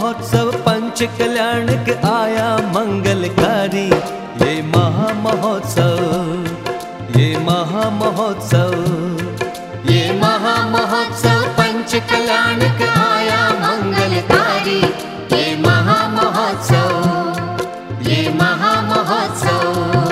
महोत्सव पंच कल्याण के आया मंगलकारी। ये महामहोत्सव, ये महामहोत्सव, ये महामहोत्सव पंच कल्याण के आया मंगलकारी। ये महामहोत्सव, ये महामहोत्सव।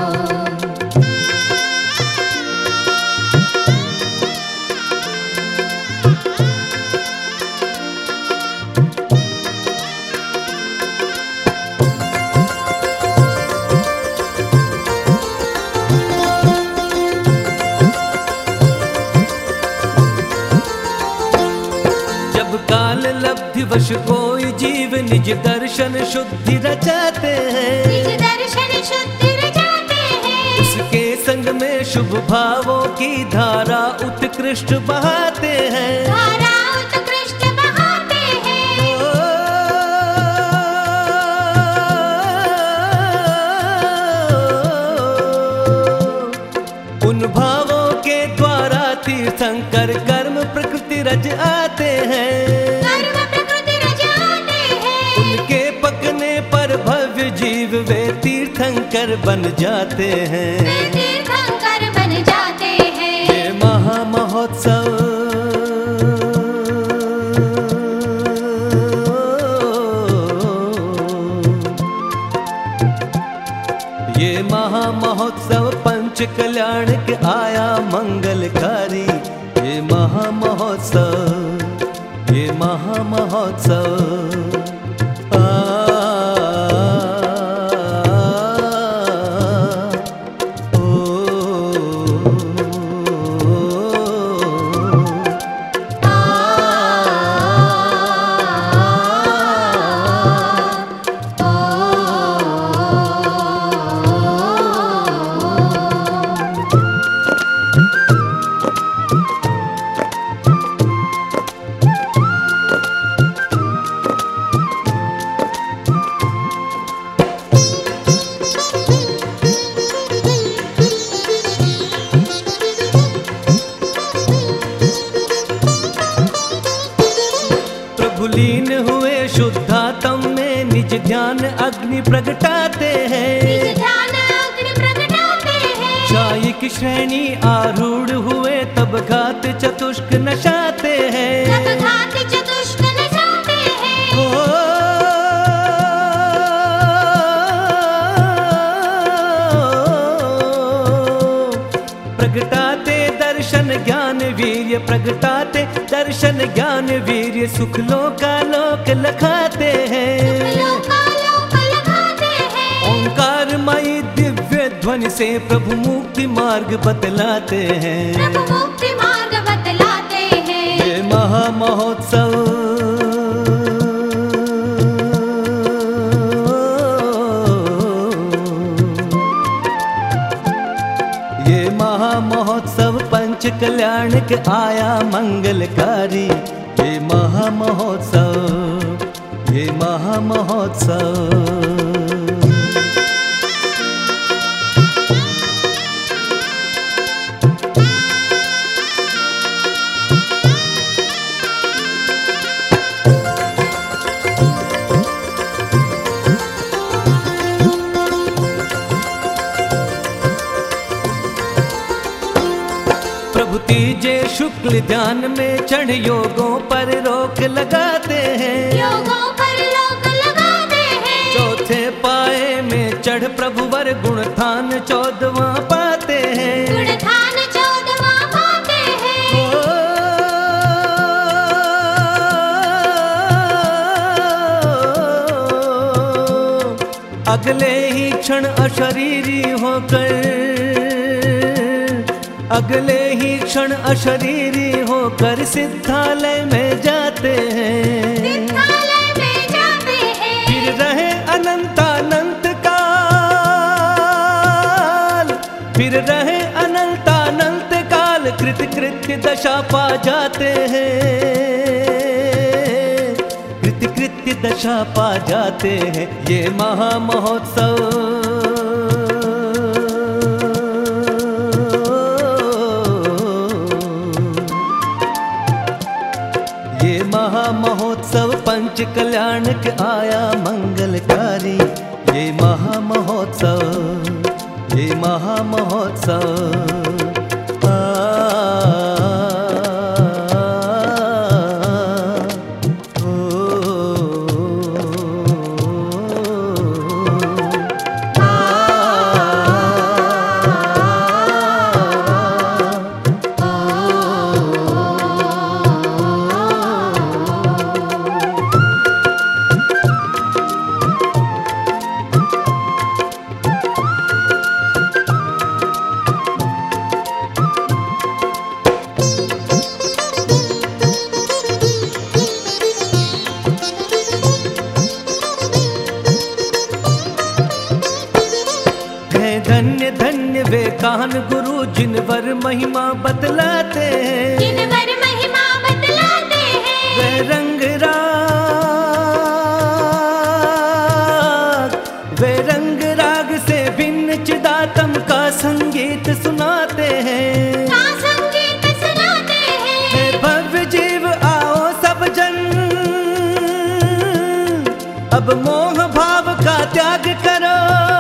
वश कोई जीव निज दर्शन शुद्धि रचाते हैं, निज दर्शन शुद्धि रचाते हैं। उसके संग में शुभ भावों की धारा उत्कृष्ट बहाते हैं, धारा उत्कृष्ट बहाते हैं। उन भावों के द्वारा तीर्थंकर कर्म प्रकृति रच आते हैं, जीव वे तीर्थंकर बन जाते हैं, वे तीर्थंकर बन जाते हैं। ये महामहोत्सव, ये महामहोत्सव पंच कल्याण के आया मंगलकारी। ये महामहोत्सव, ये महामहोत्सव। लीन हुए शुद्धात्म में निज ध्यान अग्नि प्रगटाते हैं, निज ध्यान अग्नि प्रगटाते हैं। शायिक श्रेणी आरूढ़ हुए तब घात चतुष्क नशाते हैं, तब घात चतुष्क नशाते हैं। प्रगटाते दर्शन ज्ञान वीर्य, प्रगटाते दर्शन ज्ञान वीर्य, सुख लोकालोक लखाते हैं, ओंकारमयी दिव्य ध्वनि से प्रभु मुक्ति मार्ग बतलाते हैं, प्रभु मुक्ति मार्ग बतलाते हैं। ये महामहोत्सव, ये महामहोत्सव पंच कल्याण के आया मंगलकारी। ये महामहोत्सव, ये महामहोत्सव। प्रभु तीजे शुक्ल ध्यान में चढ़ योगों पर रोक लगाते हैं, योगों पर रोक लगाते हैं। चौथे पाए में चढ़ प्रभु वर गुण थान 14वां पाते हैं, गुण थान 14वां पाते हैं। अगले ही क्षण अशरीरी होकर, अगले ही क्षण अशरीरी होकर सिद्धालय में जाते हैं, सिद्धालय में जाते हैं। फिर रहे अनंतानंत काल, फिर रहे अनंतानंत काल, कृत कृत्य दशा पा जाते हैं, कृत कृत्य दशा पा जाते हैं। ये महामहोत्सव, पंच कल्याणक आया मंगलकारी। ये महामहोत्सव, ये महामहोत्सव धन्य धन्य वे काहन गुरु जिनवर महिमा बतलाते हैं, जिनवर महिमा बतलाते हैं। वे रंग राग, वे रंग राग से भिन्न चिदातम का संगीत सुनाते हैं, का संगीत सुनाते हैं। हे भव्य जीव आओ सब जन, अब मोह भाव का त्याग करो।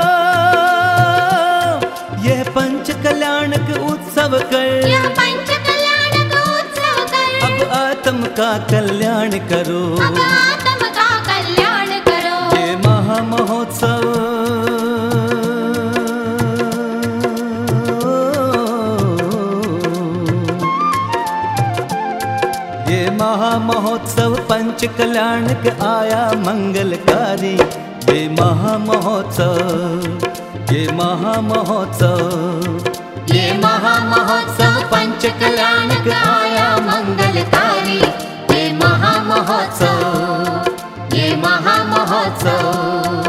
यह पंच कल्याणक उत्सव कर, यह पंच कल्याणक उत्सव कर। अब आत्म का कल्याण करो, अब आत्म का कल्याण करो। ये महामहोत्सव, ये महामहोत्सव पंच कल्याणक आया मंगलकारी। ये महामहोत्सव, ये महामहोत्सव, ये महामहोत्सव पंच कल्याणक आया मंगलकारी। ये महामहोत्सव, ये महामहोत्सव।